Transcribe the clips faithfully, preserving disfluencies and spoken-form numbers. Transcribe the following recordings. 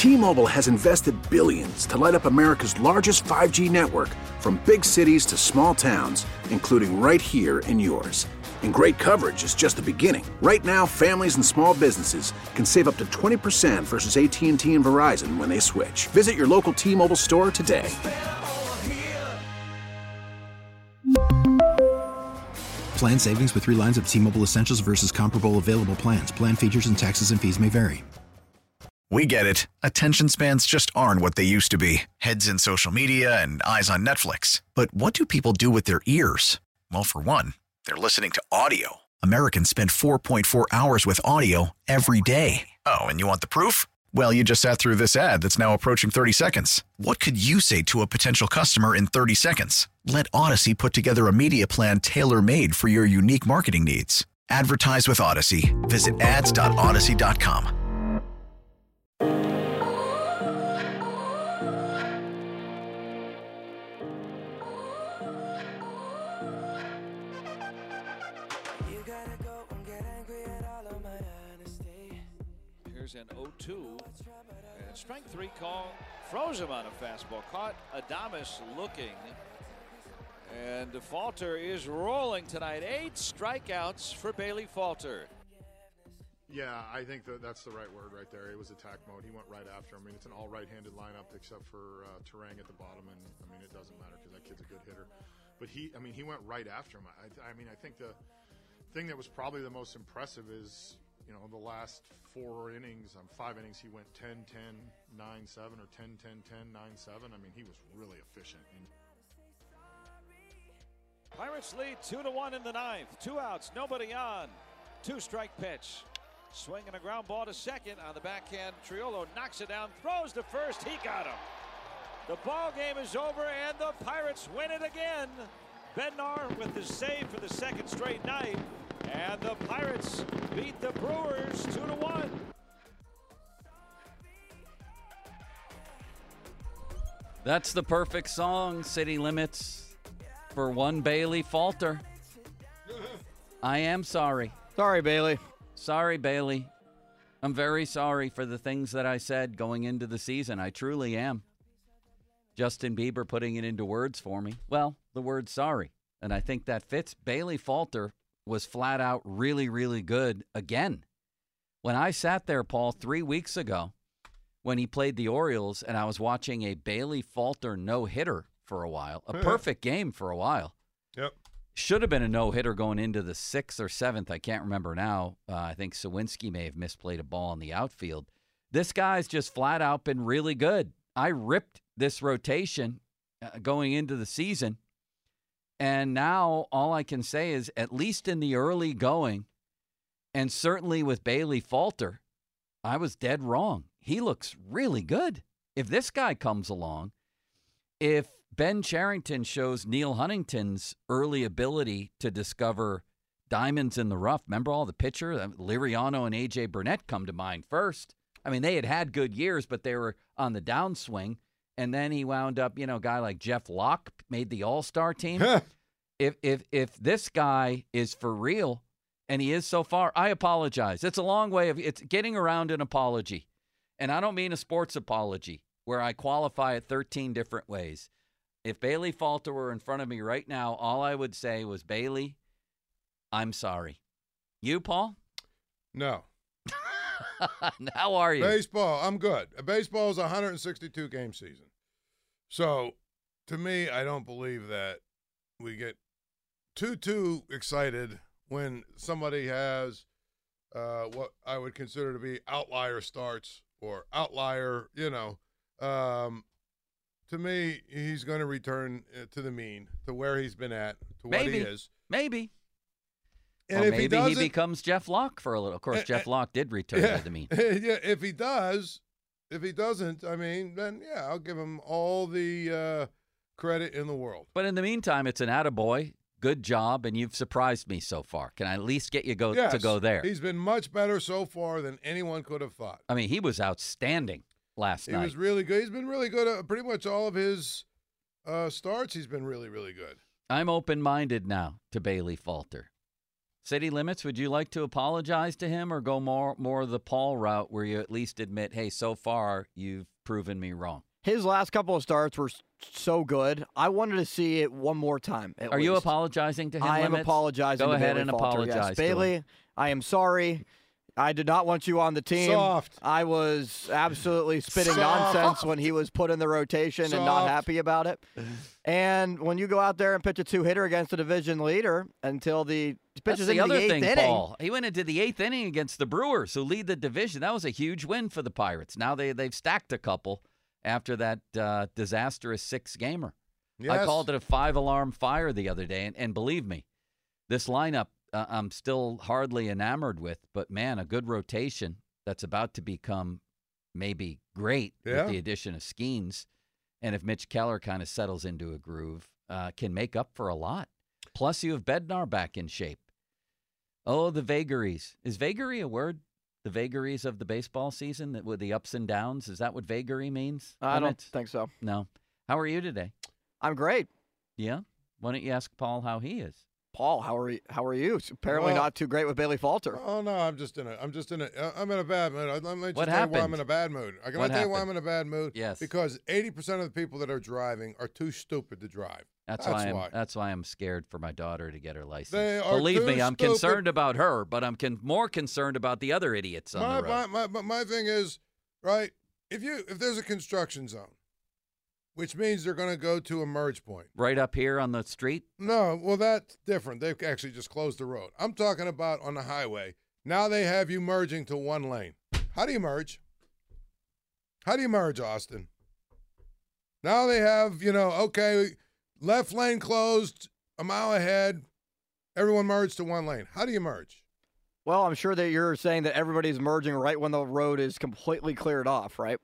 T-Mobile has invested billions to light up America's largest five G network, from big cities to small towns, including right here in yours. And great coverage is just the beginning. Right now, families and small businesses can save up to twenty percent versus A T and T and Verizon when they switch. Visit your local T-Mobile store today. Plan savings with three lines of T-Mobile Essentials versus comparable available plans. Plan features and taxes and fees may vary. We get it. Attention spans just aren't what they used to be. Heads in social media and eyes on Netflix. But what do people do with their ears? Well, for one, they're listening to audio. Americans spend four point four hours with audio every day. Oh, and you want the proof? Well, you just sat through this ad that's now approaching thirty seconds. What could you say to a potential customer in thirty seconds? Let Odyssey put together a media plan tailor-made for your unique marketing needs. Advertise with Odyssey. Visit ads dot odyssey dot com. Here's an oh two, and strike three call, froze him on a fastball, caught Adames looking, and Falter is rolling tonight. Eight strikeouts for Bailey Falter. Yeah, I think that that's the right word right there. It was attack mode. He went right after him. I mean, it's an all right-handed lineup except for uh, Turang at the bottom, and I mean, it doesn't matter because that kid's a good hitter. But he, I mean, he went right after him. I, I mean, I think the thing that was probably the most impressive is, you know, the last four innings, um, five innings, he went ten ten, nine seven, or ten ten ten, nine seven. I mean, he was really efficient. And Pirates lead two to one in the ninth. Two outs, nobody on. Two strike pitch. Swinging a ground ball to second on the backhand. Triolo knocks it down, throws to first. He got him. The ball game is over, and the Pirates win it again. Bednar with the save for the second straight night. And the Pirates beat the Brewers two to one. That's the perfect song, City Limits, for one Bailey Falter. I am sorry. Sorry, Bailey. Sorry, Bailey. I'm very sorry for the things that I said going into the season. I truly am. Justin Bieber putting it into words for me. Well, the word sorry. And I think that fits. Bailey Falter was flat out really, really good again. When I sat there, Paul, three weeks ago when he played the Orioles and I was watching a Bailey Falter no-hitter for a while, a perfect game for a while. Yep. Should have been a no-hitter going into the sixth or seventh. I can't remember now. Uh, I think Sawinski may have misplayed a ball in the outfield. This guy's just flat out been really good. I ripped this rotation uh, going into the season. And now all I can say is, at least in the early going, and certainly with Bailey Falter, I was dead wrong. He looks really good. If this guy comes along, if Ben Cherington shows Neil Huntington's early ability to discover diamonds in the rough. Remember all the pitcher? Liriano and A J Burnett come to mind first. I mean, they had had good years, but they were on the downswing. And then he wound up, you know, a guy like Jeff Locke made the all-star team. if if if this guy is for real, and he is so far, I apologize. It's a long way of it's getting around an apology. And I don't mean a sports apology where I qualify it thirteen different ways. If Bailey Falter were in front of me right now, all I would say was, Bailey, I'm sorry. You, Paul? No. How are you? Baseball, I'm good. Baseball is a one hundred sixty-two game season. So, to me, I don't believe that we get too, too excited when somebody has uh, what I would consider to be outlier starts or outlier, you know. Um, to me, he's going to return to the mean, to where he's been at, to what maybe, he is. Maybe. And or if maybe he, he becomes Jeff Locke for a little. Of course, uh, Jeff Locke did return yeah, to the mean. Yeah, if he does, if he doesn't, I mean, then, yeah, I'll give him all the uh, credit in the world. But in the meantime, it's an attaboy. Good job, and you've surprised me so far. Can I at least get you go yes, to go there? He's been much better so far than anyone could have thought. I mean, he was outstanding last he night. He was really good. He's been really good at pretty much all of his uh, starts. He's been really, really good. I'm open-minded now to Bailey Falter. City Limits, would you like to apologize to him or go more more the Paul route where you at least admit, hey, so far you've proven me wrong? His last couple of starts were so good. I wanted to see it one more time. Are least. you apologizing to him? I Limits? am apologizing. Go to ahead Bailey and Falter, apologize, yes. to Bailey. him. I am sorry. I did not want you on the team. Soft. I was absolutely spitting Soft. nonsense when he was put in the rotation Soft. and not happy about it. And when you go out there and pitch a two-hitter against a division leader until the pitches That's the into other the eighth thing, inning, Paul. He went into the eighth inning against the Brewers, who lead the division. That was a huge win for the Pirates. Now they, they've stacked a couple after that uh, disastrous six-gamer. Yes. I called it a five-alarm fire the other day, and, and believe me, this lineup uh, I'm still hardly enamored with, but, man, a good rotation that's about to become maybe great Yeah. with the addition of Skeens. And if Mitch Keller kind of settles into a groove, uh, can make up for a lot. Plus, you have Bednar back in shape. Oh, the vagaries. Is vagary a word? The vagaries of the baseball season, that with the ups and downs? Is that what vagary means? I don't Limits? think so. No. How are you today? I'm great. Yeah? Why don't you ask Paul how he is? Paul, how are you? How are you? Apparently Well- not too great with Bailey Falter. Oh no, I'm just in a. I'm just in a. uh, I'm in a bad mood. Let me just What tell you why I'm happened? in a bad mood. I can What I tell you why I'm happened? in a bad mood. Yes. Because eighty percent of the people that are driving are too stupid to drive. That's, That's why I'm why. that's why I'm scared for my daughter to get her license. They are Believe me, too I'm stupid. concerned about her, but I'm con- more concerned about the other idiots on My, the road. my, my, my thing is, right? If you if there's a construction zone, which means they're going to go to a merge point. Right up here on the street? No, well, that's different. They've actually just closed the road. I'm talking about on the highway. Now they have you merging to one lane. How do you merge? How do you merge, Austin? Now they have, you know, okay, left lane closed, a mile ahead. Everyone merged to one lane. How do you merge? Well, I'm sure that you're saying that everybody's merging right when the road is completely cleared off, right?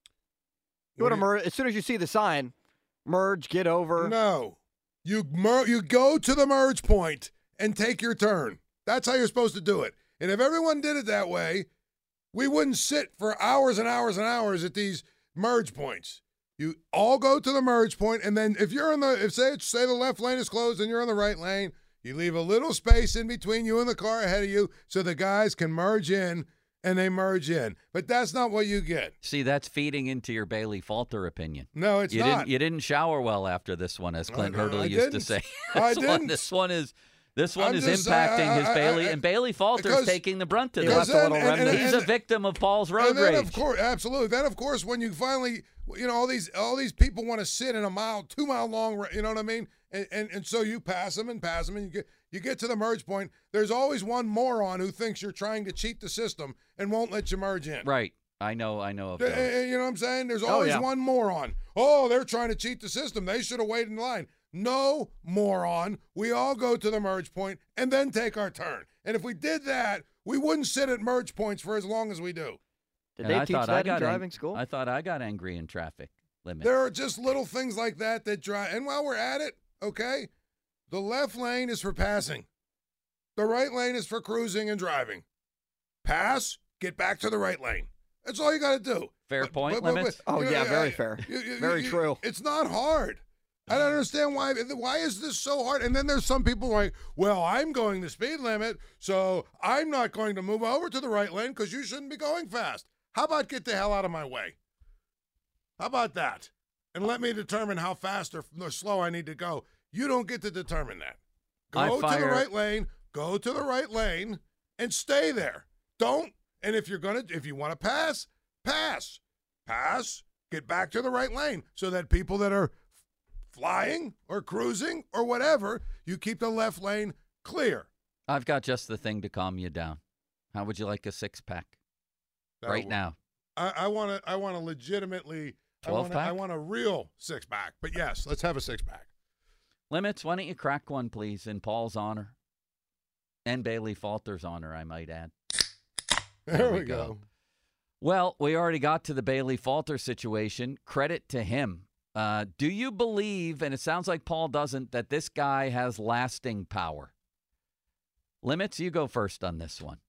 You What want to do you- merge as soon as you see the sign, merge, get over. No. You mer- you go to the merge point and take your turn. That's how you're supposed to do it. And if everyone did it that way, we wouldn't sit for hours and hours and hours at these merge points. You all go to the merge point, and then if you're in the if say say the left lane is closed and you're in the right lane, you leave a little space in between you and the car ahead of you so the guys can merge in, and they merge in. But that's not what you get. See, that's feeding into your Bailey Falter opinion. No, it's you not. didn't you didn't shower well after this one, as Clint I know, Hurdle I used to didn't. say. I this one, didn't. this one is this one I'm is just impacting saying, I- his I- Bailey, I- and Bailey Falter's because- taking the brunt of He this. left a little remnant. He's a victim of Paul's road and then rage. of course, absolutely. Then of course, when you finally, you know, all these all these people want to sit in a mile, two mile long, ra- you know what I mean? And and, and so you pass them and pass them, and you get you get to the merge point. There's always one moron who thinks you're trying to cheat the system and won't let you merge in. Right. I know. I know of Uh, those. uh, You know what I'm saying? There's Oh, always yeah. one moron. Oh, they're trying to cheat the system. They should have waited in line. No, moron. We all go to the merge point and then take our turn. And if we did that, we wouldn't sit at merge points for as long as we do. Did And they I teach thought that I in got driving ang- school? I thought I got angry in traffic limits. There are just little things like that that drive. And while we're at it, okay, the left lane is for passing. The right lane is for cruising and driving. Pass, get back to the right lane. That's all you got to do. Fair But- point, but- but- Limits? but, Oh, you know, yeah, I- very I- fair. you- you- Very you- true. It's not hard. I don't understand why. Why is this so hard? And then there's some people like, well, I'm going the speed limit, so I'm not going to move over to the right lane because you shouldn't be going fast. How about get the hell out of my way? How about that? And let me determine how fast or, or slow I need to go. You don't get to determine that. I Go to the fire- right lane. Go to the right lane and stay there. Don't. And if you're gonna, if you want to pass, pass, pass. Get back to the right lane so that people that are flying or cruising or whatever, you keep the left lane clear. I've got just the thing to calm you down. How would you like a six pack right Now, now? I, I want to. I want to legitimately. I twelve want pack? I want a real six pack. But yes, let's have a six pack. Limits, why don't you crack one, please, in Paul's honor and Bailey Falter's honor, I might add. There, we go. Well, we already got to the Bailey Falter situation. Credit to him. Uh, do you believe, and it sounds like Paul doesn't, that this guy has lasting power? Limits, you go first on this one.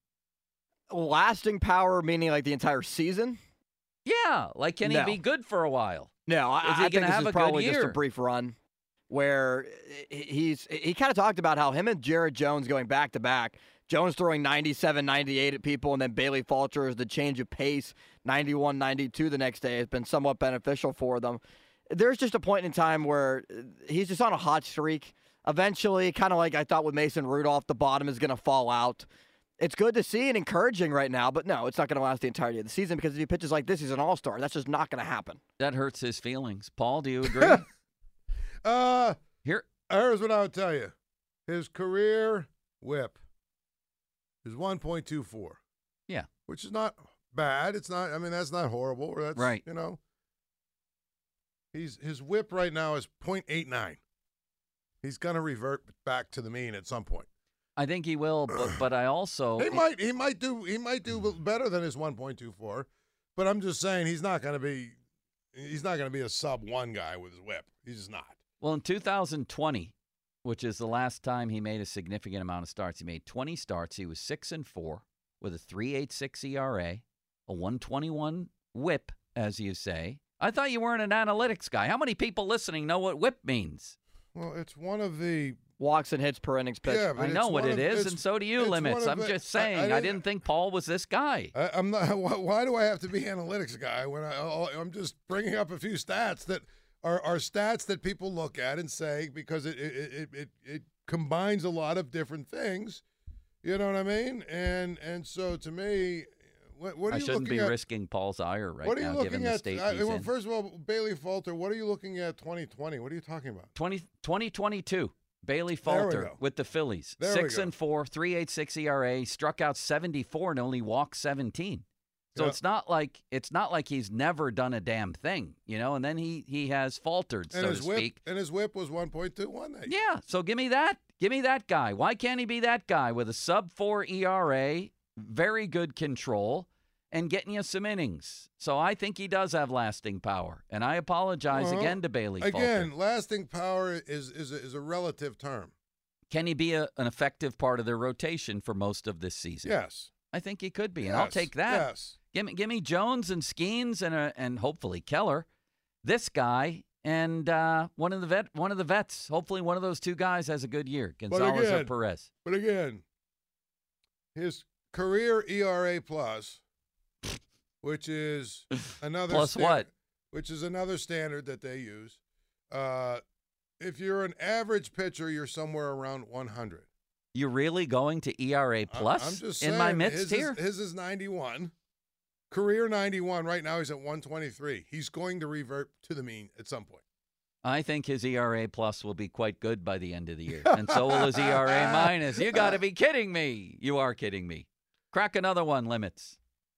Lasting power, meaning like the entire season? Yeah, like can No. he be good for a while? No, I, Is he I think gonna this have is a good probably just a year? brief run. where he's he kind of talked about how him and Jared Jones going back to back, Jones throwing ninety-seven, ninety-eight at people, and then Bailey Falter, the change of pace, ninety-one, ninety-two the next day has been somewhat beneficial for them. There's just a point in time where he's just on a hot streak. Eventually, kind of like I thought with Mason Rudolph, the bottom is going to fall out. It's good to see and encouraging right now, but no, it's not going to last the entirety of the season because if he pitches like this, he's an all-star. That's just not going to happen. That hurts his feelings. Paul, do you agree? uh, Here, here's what I would tell you. His career whip is one point two four. Yeah. Which is not bad. It's not, I mean, that's not horrible. Or that's, right. You know, he's his whip right now is point eight nine. He's going to revert back to the mean at some point. I think he will, but but I also he might he might do he might do better than his one point two four, but I'm just saying he's not going to be he's not going to be a sub one guy with his whip. He's just not. Well, in two thousand twenty, which is the last time he made a significant amount of starts, he made twenty starts. He was six and four with a three point eight six E R A, a one twenty-one whip, as you say. I thought you weren't an analytics guy. How many people listening know what whip means? Well, it's one of the walks and hits per innings pitch. Yeah, I know what it of, is, and so do you, Limits. I'm the, just saying. I, I, didn't, I didn't think Paul was this guy. I, I'm not. Why, why do I have to be analytics guy when I? I'm just bringing up a few stats that are, are stats that people look at and say because it it, it it it combines a lot of different things. You know what I mean? And and so to me. What, what are I you shouldn't be at? risking Paul's ire right what are you now, looking given at? the state I, he's well, in. First of all, Bailey Falter, what are you looking at twenty twenty? What are you talking about? twenty, twenty twenty-two, Bailey There we Falter go. with the Phillies. There we Six go. and four, three point eight six E R A, struck out seventy-four and only walked seventeen. So Yeah. it's not like it's not like he's never done a damn thing, you know. And then he he has faltered, And so his to whip speak. and his whip was one point two one. That year. Yeah. So give me that. Give me that guy. Why can't he be that guy with a sub four E R A, very good control, and getting you some innings? So I think he does have lasting power. And I apologize Well, again to Bailey Again, Falter. lasting power is is a, is a relative term. Can he be a, an effective part of their rotation for most of this season? Yes. I think he could be, Yes. and I'll take that. Yes. Give me, give me Jones and Skeens and uh, and hopefully Keller, this guy, and uh, one of the vet, one of the vets. Hopefully, one of those two guys has a good year, Gonzalez again- or Perez. But again, his career E R A plus, which is another Plus sta- what? Which is another standard that they use. Uh, if you're an average pitcher, you're somewhere around one hundred. You really going to E R A plus I'm just in saying, my midst his here? Is, his is ninety-one. Career ninety-one. Right now he's at one twenty-three. He's going to revert to the mean at some point. I think his E R A plus will be quite good by the end of the year, and so will his E R A minus. You got to be kidding me! You are kidding me. Crack another one, Limits.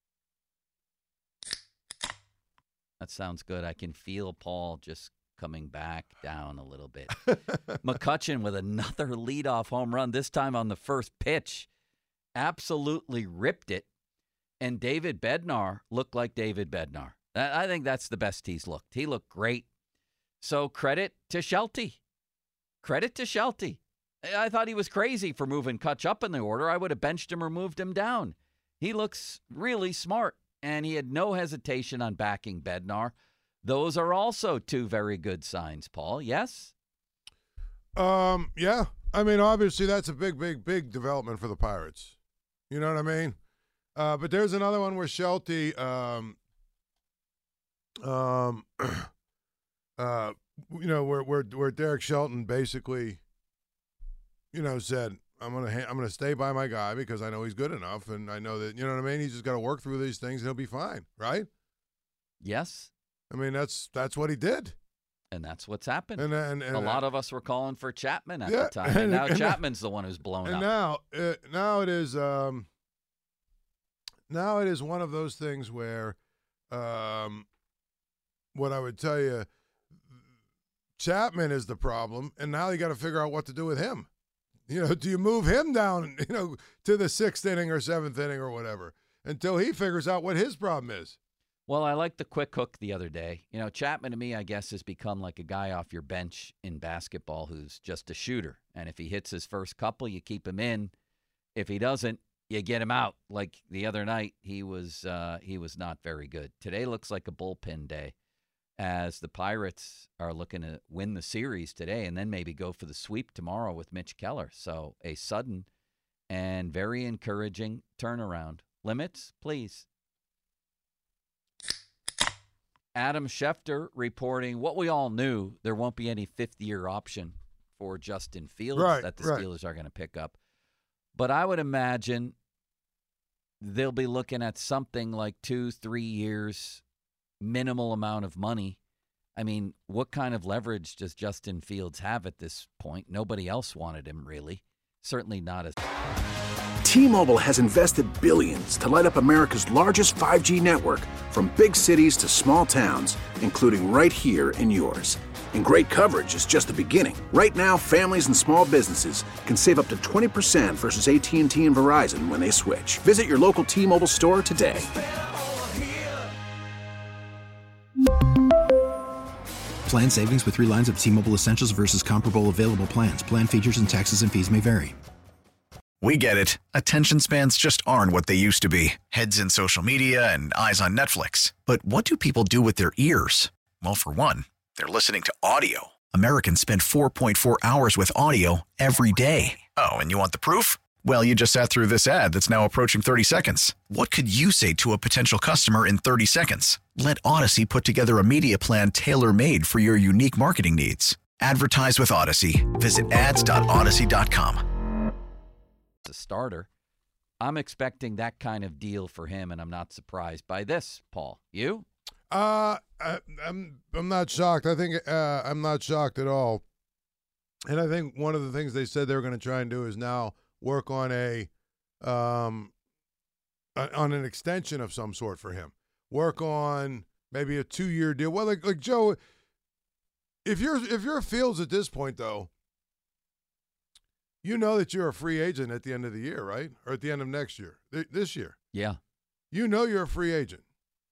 That sounds good. I can feel Paul just coming back down a little bit. McCutchen with another leadoff home run, this time on the first pitch. Absolutely ripped it. And David Bednar looked like David Bednar. I I think that's the best he's looked. He looked great. So credit to Shelty. Credit to Shelty. I thought he was crazy for moving Kutch up in the order. I would have benched him or moved him down. He looks really smart, and he had no hesitation on backing Bednar. Those are also two very good signs, Paul. Yes? Um, yeah. I mean, obviously that's a big, big, big development for the Pirates. You know what I mean? Uh, but there's another one where Shelty, um, um, uh, you know, where where where Derek Shelton basically, you know, said, "I'm gonna ha- I'm gonna stay by my guy because I know he's good enough, and I know that you know what I mean. He's just got to work through these things, and he'll be fine, right?" Yes. I mean, that's that's what he did. And that's what's happened. And, and, and a lot of us were calling for Chapman at Yeah, the time, and, and- now and- Chapman's the one who's blown And up. now, uh, now it is, um, now it is one of those things where, um, what I would tell you, Chapman is the problem, and now you got to figure out what to do with him. You know, do you move him down, you know, to the sixth inning or seventh inning or whatever until he figures out what his problem is? Well, I liked the quick hook the other day. You know, Chapman to me, I guess, has become like a guy off your bench in basketball who's just a shooter. And if he hits his first couple, you keep him in. If he doesn't, you get him out. Like the other night, he was uh, he was not very good. Today looks like a bullpen day. as the Pirates are looking to win the series today and then maybe go for the sweep tomorrow with Mitch Keller. So a sudden and very encouraging turnaround. Limits, please. Adam Schefter reporting what we all knew. There won't be any fifth-year option for Justin Fields right, that the right. Steelers are going to pick up. But I would imagine they'll be looking at something like two, three years, minimal amount of money. I mean, what kind of leverage does Justin Fields have at this point? Nobody else wanted him, really. Certainly not as... T-Mobile has invested billions to light up America's largest five G network, from big cities to small towns, including right here in yours. And great coverage is just the beginning. Right now, families and small businesses can save up to twenty percent versus A T and T and Verizon when they switch. Visit your local T-Mobile store today. Plan savings with three lines of T-Mobile Essentials versus comparable available plans. Plan features and taxes and fees may vary. We get it. Attention spans just aren't what they used to be. Heads in social media and eyes on Netflix. But what do people do with their ears? Well, for one, they're listening to audio. Americans spend four point four hours with audio every day. Oh, and you want the proof? Well, you just sat through this ad that's now approaching thirty seconds. What could you say to a potential customer in thirty seconds? Let Odyssey put together a media plan tailor-made for your unique marketing needs. Advertise with Odyssey. Visit ads dot odyssey dot com. A starter. I'm expecting that kind of deal for him, and I'm not surprised by this, Paul. You? Uh, I, I'm I'm not shocked. I think uh, I'm not shocked at all. And I think one of the things they said they were going to try and do is now work on a um on an extension of some sort for him. Work on maybe a two-year deal. Well, like like Joe, if you're if you're Fields at this point though, you know that you're a free agent at the end of the year, right? Or at the end of next year, th- this year. Yeah. You know you're a free agent.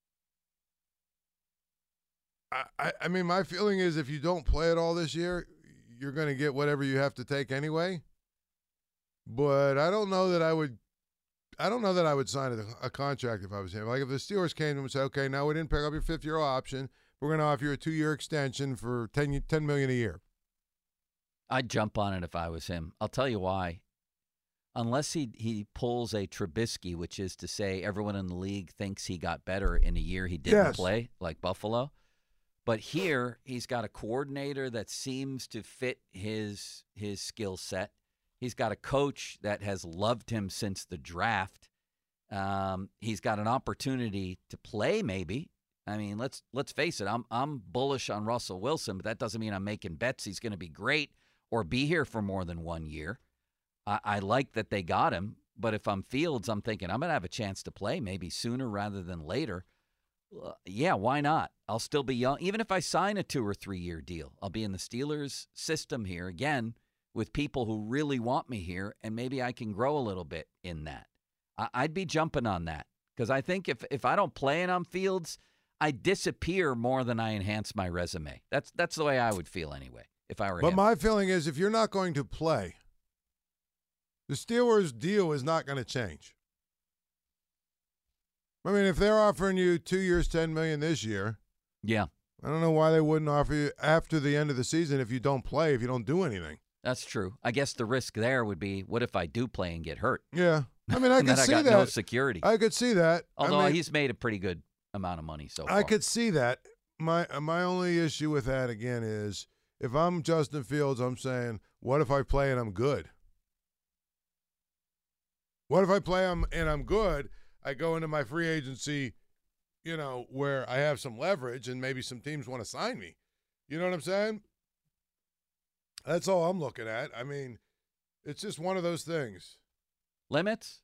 I, I, I mean, my feeling is if you don't play it all this year, you're going to get whatever you have to take anyway. But I don't know that I would I don't know that I would sign a, a contract if I was him. Like if the Steelers came to him and said, okay, now we didn't pick up your fifth-year option. We're going to offer you a two-year extension for ten million dollars a year. I'd jump on it if I was him. I'll tell you why. Unless he he pulls a Trubisky, which is to say everyone in the league thinks he got better in a year he didn't yes. play, like Buffalo. But here he's got a coordinator that seems to fit his his skill set. He's got a coach that has loved him since the draft. Um, he's got an opportunity to play maybe. I mean, let's let's face it. I'm I'm bullish on Russell Wilson, but that doesn't mean I'm making bets he's going to be great or be here for more than one year. I, I like that they got him, but if I'm Fields, I'm thinking I'm going to have a chance to play maybe sooner rather than later. Uh, yeah, why not? I'll still be young. Even if I sign a two- or three-year deal, I'll be in the Steelers system here again with people who really want me here, and maybe I can grow a little bit in that. I, I'd be jumping on that because I think if, if I don't play and I'm Fields, I disappear more than I enhance my resume. That's that's the way I would feel anyway. If I were But him. my feeling is if you're not going to play, the Steelers' deal is not going to change. I mean, if they're offering you two years, ten million dollars this year, yeah, I don't know why they wouldn't offer you after the end of the season if you don't play, if you don't do anything. that's true. I guess the risk there would be, what if I do play and get hurt? Yeah, I mean, I and could then see I got that. no security. I could see that. Although I mean, he's made a pretty good amount of money so far. I could see that. My my only issue with that again is if I'm Justin Fields, I'm saying, what if I play and I'm good? What if I play and I'm good? I go into my free agency, you know, where I have some leverage and maybe some teams want to sign me. You know what I'm saying? That's all I'm looking at. I mean, it's just one of those things. Limits?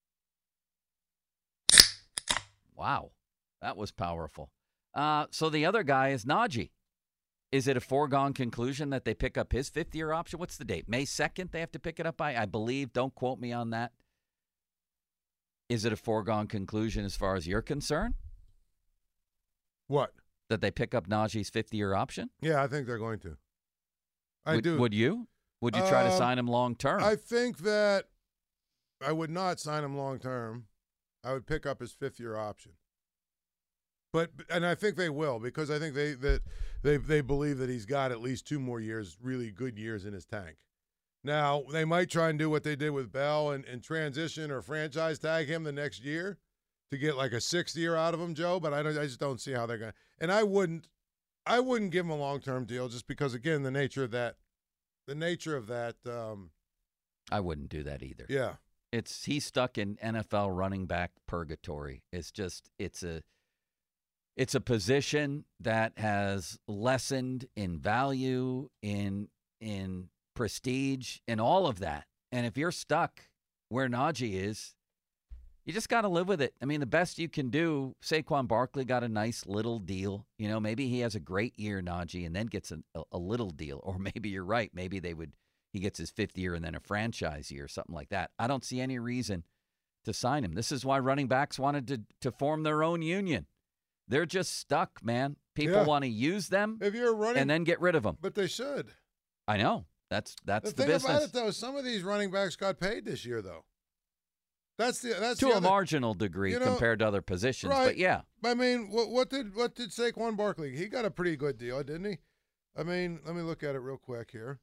Wow, that was powerful. Uh, so the other guy is Najee. Is it a foregone conclusion that they pick up his fifth-year option? What's the date? May second they have to pick it up by, I believe. Don't quote me on that. Is it a foregone conclusion as far as you're concerned? What? That they pick up Najee's fifth-year option? Yeah, I think they're going to. I would, do. Would you? Would you try to Um, sign him long-term? I think that I would not sign him long term. I would pick up his fifth year option. but and I think they will because I think they that they they believe that he's got at least two more years, really good years in his tank. Now they might try and do what they did with Bell and, and transition or franchise tag him the next year to get like a sixth year out of him, Joe. But I don't, I just don't see how they're going. to And I wouldn't, I wouldn't give him a long term deal just because again the nature of that, the nature of that. Um, I wouldn't do that either. Yeah. It's he's stuck in N F L running back purgatory. It's just it's a it's a position that has lessened in value, in in prestige, in all of that. And if you're stuck where Najee is, you just got to live with it. I mean, the best you can do. Saquon Barkley got a nice little deal. You know, maybe he has a great year, Najee, and then gets a, a, a little deal. Or maybe you're right. Maybe they would. He gets his fifth year and then a franchise year, something like that. I don't see any reason to sign him. This is why running backs wanted to, to form their own union. They're just stuck, man. People Yeah. want to use them If you're running, and then get rid of them. but they should. I know. That's that's The the, thing business. about it, though, some of these running backs got paid this year, though. That's the that's to the a other, marginal degree you know, compared to other positions. right. But, yeah. I mean, what, what did what did Saquon Barkley? He got a pretty good deal, didn't he? I mean, let me look at it real quick here.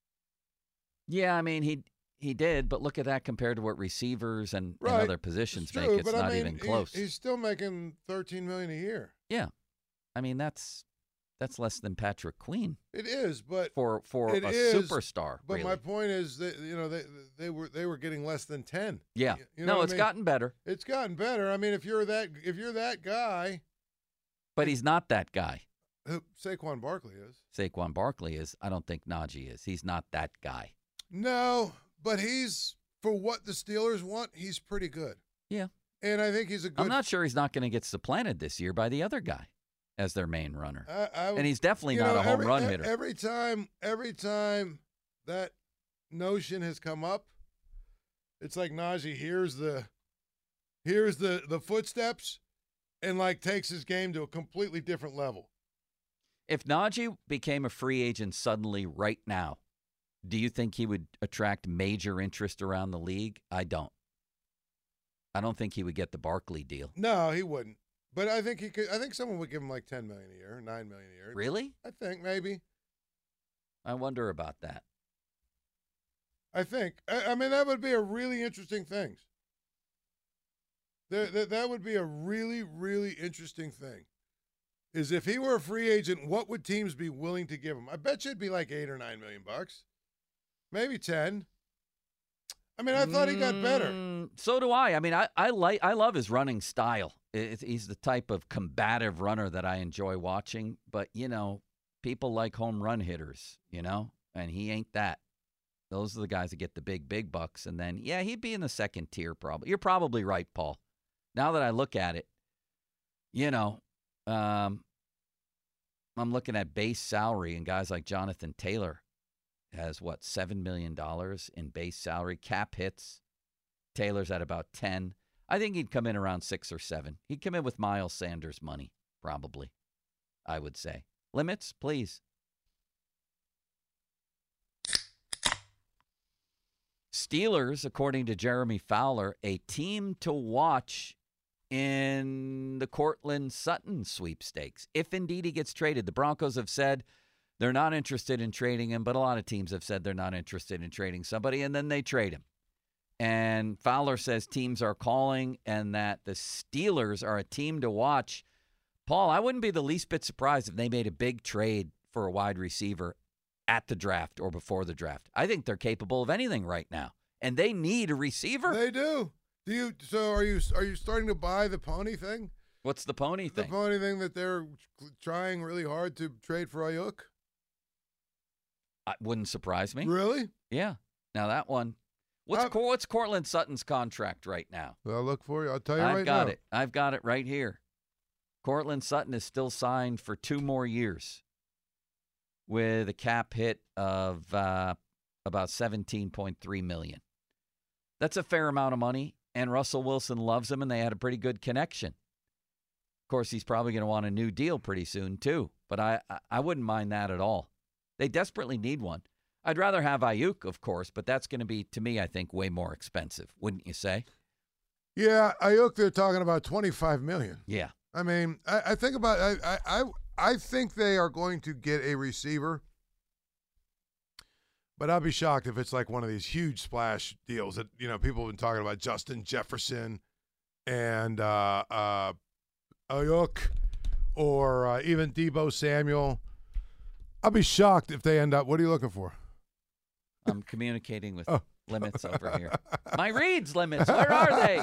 Yeah, I mean, he he did, but look at that compared to what receivers and, and Right. other positions It's make. true, It's but not I mean, even he- close. he's still making thirteen million dollars a year. Yeah. I mean, that's that's less than Patrick Queen It is, but for for It a is, superstar, but really. my point is that you know they they were they were getting less than ten. yeah. You- you know no, what I it's mean? gotten better, It's gotten better. I mean, if you're that if you're that guy, but he's not that guy. who Saquon Barkley is. Saquon Barkley is. I don't think Najee is. He's not that guy. No, but he's for what the Steelers want. He's pretty good. Yeah. And I think he's a good. I'm not sure he's not going to get supplanted this year by the other guy as their main runner. I, I, And he's definitely you not know, a home every, run e- hitter. Every time, every time that notion has come up, it's like Najee hears the hears the the footsteps and like takes his game to a completely different level. If Najee became a free agent suddenly right now, do you think he would attract major interest around the league? I don't. I don't think he would get the Barkley deal. No, he wouldn't. But I think he could. I think someone would give him like ten million a year, nine million a year. Really? I think maybe. I wonder about that. I think. I, I mean, that would be a really interesting thing. That, that that would be a really, really interesting thing. Is if he were a free agent, what would teams be willing to give him? I bet you it'd be like eight or nine million bucks, maybe ten. I mean, I thought he got better. Mm, so do I. I mean, I, I like I love his running style. It, he's the type of combative runner that I enjoy watching. But you know, people like home run hitters. You know, and he ain't that. Those are the guys that get the big, big bucks. And then, yeah, he'd be in the second tier probably. You're probably right, Paul. Now that I look at it, you know, um, I'm looking at base salary, and guys like Jonathan Taylor has, what, seven million dollars in base salary. Cap hits. Taylor's at about ten. I think he'd come in around six or seven. He'd come in with Miles Sanders money, probably, I would say. Limits, please. Steelers, according to Jeremy Fowler, a team to watch in the Cortland Sutton sweepstakes. If indeed he gets traded, the Broncos have said they're not interested in trading him, but a lot of teams have said they're not interested in trading somebody, and then they trade him. And Fowler says teams are calling and that the Steelers are a team to watch. Paul, I wouldn't be the least bit surprised if they made a big trade for a wide receiver at the draft or before the draft. I think they're capable of anything right now, and they need a receiver. They do. Do you? So are you? Are you starting to buy the pony thing? What's the pony The thing? pony thing that they're trying really hard to trade for Ayuk? I, wouldn't surprise me. Really? Yeah. Now that one. What's Uh, Cor- what's Cortland Sutton's contract right now? I'll look for you. I'll tell you I've right got now. it. I've got it right here. Cortland Sutton is still signed for two more years with a cap hit of uh, about seventeen point three million dollars. That's a fair amount of money, and Russell Wilson loves him, and they had a pretty good connection. Of course, he's probably going to want a new deal pretty soon, too, but I, I, I wouldn't mind that at all. They desperately need one. I'd rather have Ayuk, of course, but that's going to be, to me, I think, way more expensive, wouldn't you say? Yeah, Ayuk, they're talking about twenty-five million dollars. Yeah. I mean, I, I think about I, I I think they are going to get a receiver, but I'll be shocked if it's like one of these huge splash deals that you know people have been talking about. Justin Jefferson and uh, uh, Ayuk, or uh, even Deebo Samuel. I'll be shocked if they end up. What are you looking for? I'm communicating with oh. Limits over here. My reads, Limits. Where are they?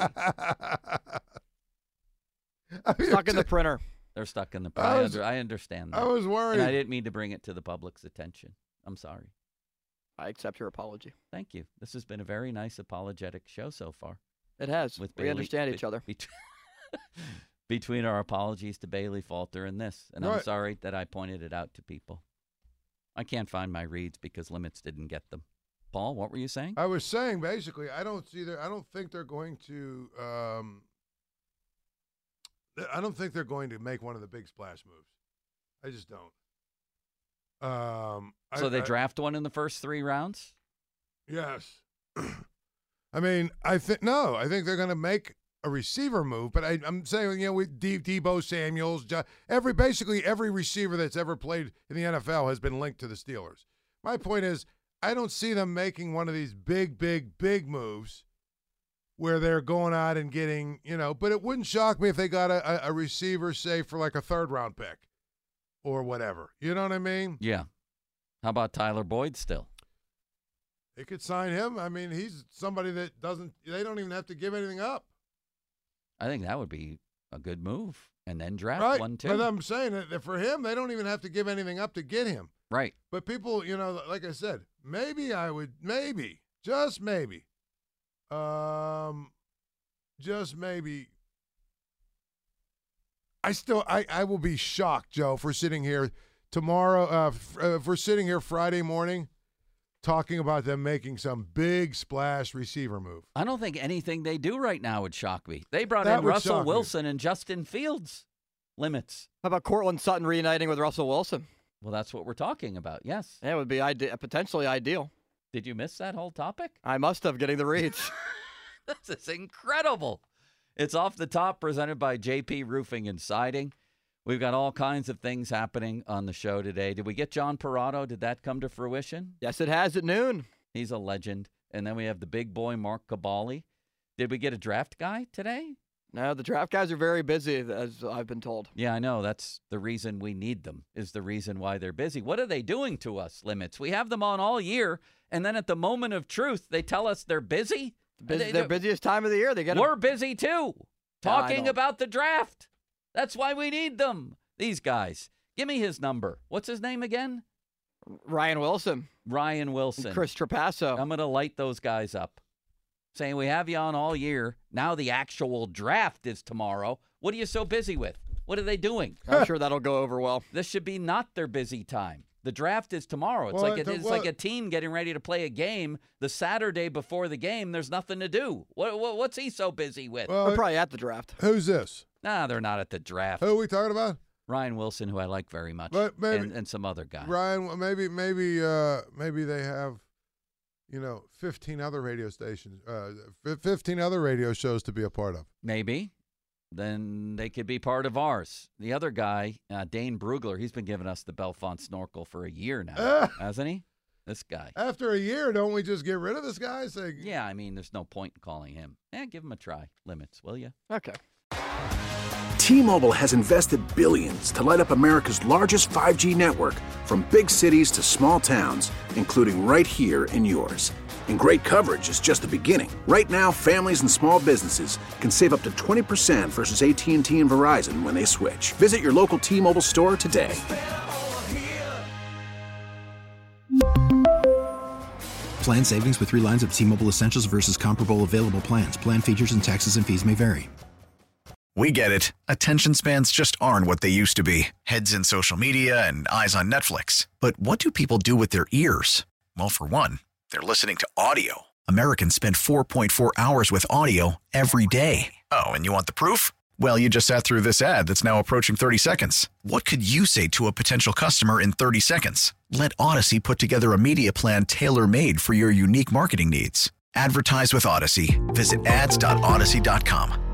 Stuck in the printer. They're stuck in the printer. I, I, was, under, I understand that. I was worried. And I didn't mean to bring it to the public's attention. I'm sorry. I accept your apology. Thank you. This has been a very nice apologetic show so far. It has. With we Bailey, understand be, each other. Be, between our apologies to Bailey Falter and this. And right. I'm sorry that I pointed it out to people. I can't find my reads because Limits didn't get them. Paul, what were you saying? I was saying basically, I don't see there. I don't think they're going to. Um, I don't think they're going to make one of the big splash moves. I just don't. Um, so I, they I, draft one in the first three rounds? Yes. I mean, I think no. I think they're going to make a receiver move, but I, I'm saying, you know, with De- Deebo Samuels, every basically every receiver that's ever played in the N F L has been linked to the Steelers. My point is, I don't see them making one of these big, big, big moves where they're going out and getting, you know, but it wouldn't shock me if they got a, a receiver, say, for like a third round pick or whatever. You know what I mean? Yeah. How about Tyler Boyd still? They could sign him. I mean, he's somebody that doesn't, they don't even have to give anything up. I think that would be a good move. And then draft right. one, too. But I'm saying that for him, they don't even have to give anything up to get him. Right. But people, you know, like I said, maybe I would, maybe, just maybe, um, just maybe. I still, I, I will be shocked, Joe, for sitting here tomorrow, uh, f- uh, for sitting here Friday morning talking about them making some big splash receiver move. I don't think anything they do right now would shock me. They brought That in would Russell shock me. Wilson and Justin Fields. Limits. How about Cortland Sutton reuniting with Russell Wilson? Well, that's what we're talking about, yes. Yeah, it would be ide- potentially ideal. Did you miss that whole topic? I must have, getting the reads. This is incredible. It's Off the Top, presented by J P Roofing and Siding. We've got all kinds of things happening on the show today. Did we get John Parado? Did that come to fruition? Yes, it has at noon. He's a legend. And then we have the big boy, Mark Cabali. Did we get a draft guy today? No, the draft guys are very busy, as I've been told. Yeah, I know. That's the reason we need them, is the reason why they're busy. What are they doing to us, Limits? We have them on all year, and then at the moment of truth, they tell us they're busy. Busy, they, their busiest time of the year. They get. We're busy, too, talking know. about the draft. That's why we need them, these guys. Give me his number. What's his name again? Ryan Wilson. Ryan Wilson. And Chris Trapasso. I'm going to light those guys up. Saying we have you on all year. Now the actual draft is tomorrow. What are you so busy with? What are they doing? I'm sure that'll go over well. This should be not their busy time. The draft is tomorrow. It's Well, like a, the- it's well- like a team getting ready to play a game. The Saturday before the game, there's nothing to do. What, what what's he so busy with? Well, We're probably at the draft. who's this? Nah, they're not at the draft. Who are we talking about? Ryan Wilson, who I like very much, But maybe- and, and some other guy. Ryan, maybe, maybe, uh, maybe they have, you know, fifteen other radio stations, uh, f- fifteen other radio shows to be a part of. Maybe. Then they could be part of ours. The other guy, uh, Dane Brugler, he's been giving us the Belfont snorkel for a year now, Ah. hasn't he? This guy. After a year, don't we just get rid of this guy? Say, Yeah, I mean, there's no point in calling him. Eh, give him a try. Limits, will you? Okay. T-Mobile has invested billions to light up America's largest five G network, from big cities to small towns, including right here in yours. And great coverage is just the beginning. Right now, families and small businesses can save up to twenty percent versus A T and T and Verizon when they switch. Visit your local T-Mobile store today. Plan savings with three lines of T-Mobile Essentials versus comparable available plans. Plan features and taxes and fees may vary. We get it. Attention spans just aren't what they used to be. Heads in social media and eyes on Netflix. But what do people do with their ears? Well, for one, they're listening to audio. Americans spend four point four hours with audio every day. Oh, and you want the proof? Well, you just sat through this ad that's now approaching thirty seconds. What could you say to a potential customer in thirty seconds? Let Odyssey put together a media plan tailor-made for your unique marketing needs. Advertise with Odyssey. Visit ads dot odyssey dot com.